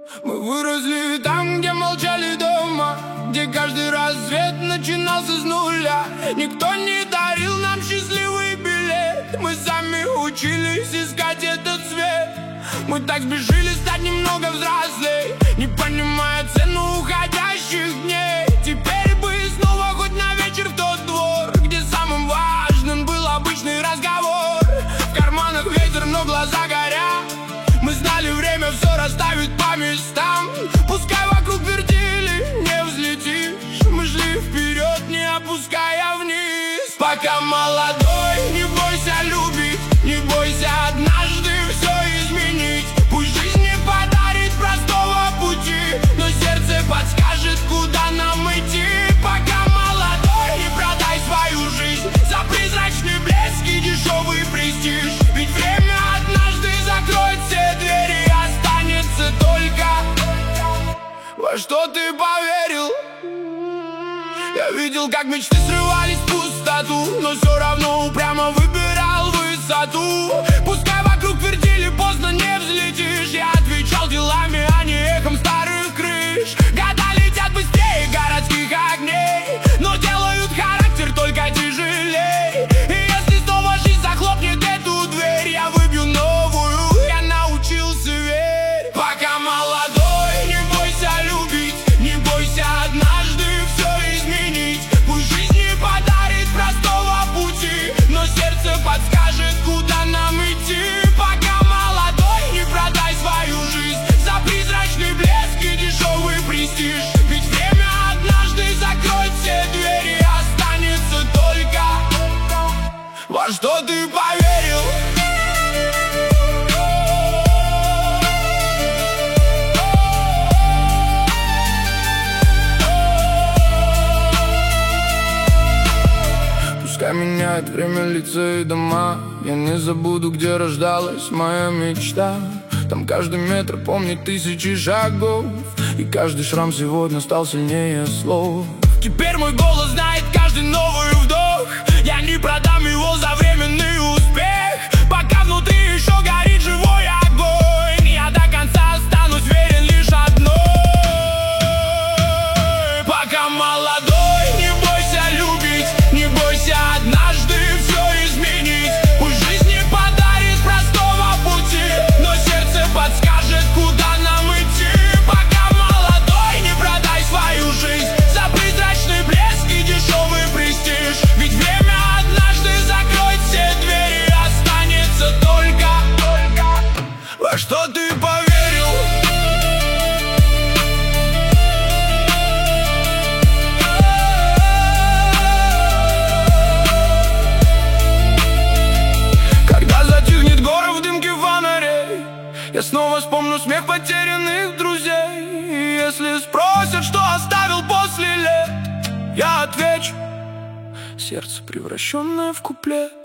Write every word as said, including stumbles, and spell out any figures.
Мы выросли там, где молчали дома, где каждый рассвет начинался с нуля. Никто не дарил нам счастливый билет, мы сами учились искать этот свет. Мы так спешили стать немного взрослей, не понимая цену уходящих дней. Теперь бы снова хоть на вечер в тот двор, где самым важным был обычный разговор. В карманах ветер, но глаза горят. Мы знали, время все расставит по местам. Пускай вокруг вертели, не взлетишь. Мы шли вперед, не опуская вниз. Пока молодой, не бойся любить, не бойся однажды все изменить. Пусть жизнь не подарит простого пути, но сердце подскажет, куда нам идти. Пока молодой, не продай свою жизнь за призрачный блеск и дешевый престиж. Ведь время однажды закроет все двери, останется только во что ты поверил. Я видел, как мечты срывались в пустоту, но все равно упрямо выбирал высоту. Пускай вокруг твердили, поздно не взлетишь. Я отвечал делами, а не эхом старых крыш. Года летят быстрее городских огней, но делают характер только тяжелей. И если снова жизнь захлопнет эту дверь, я выбью новую, я научился верить. Пока молодой, не бойся любить, не бойся однажды все изменить. Пусть жизнь не подарит простого пути, но сердце подскажет, куда нам идти. Пока молодой, не продай свою жизнь за призрачный блеск и дешевый престиж. Ведь время однажды закроет все двери, останется только во что ты поверил. Пускай меняет время лица и дома, я не забуду, где рождалась моя мечта. Там каждый метр помнит тысячи шагов, и каждый шрам сегодня стал сильнее слов. Теперь мой голос знает каждый новый вдох, я не продам его за временный успех. Пока внутри еще горит живой огонь, я до конца останусь верен лишь одной. Пока молодой, не бойся любить, не бойся однажды все изменить. Пусть жизнь не подарит простого пути, но сердце подскажет, куда нам идти. Пока молодой, не продай свою жизнь за призрачный блеск и дешевый престиж. Ведь время однажды закроет все двери, останется только во что ты поверил. Когда затихнет город в дымке фонарей, я снова вспомню смех потерянных друзей. И если спросят, что оставил после лет, я отвечу: сердце, превращенное в куплет.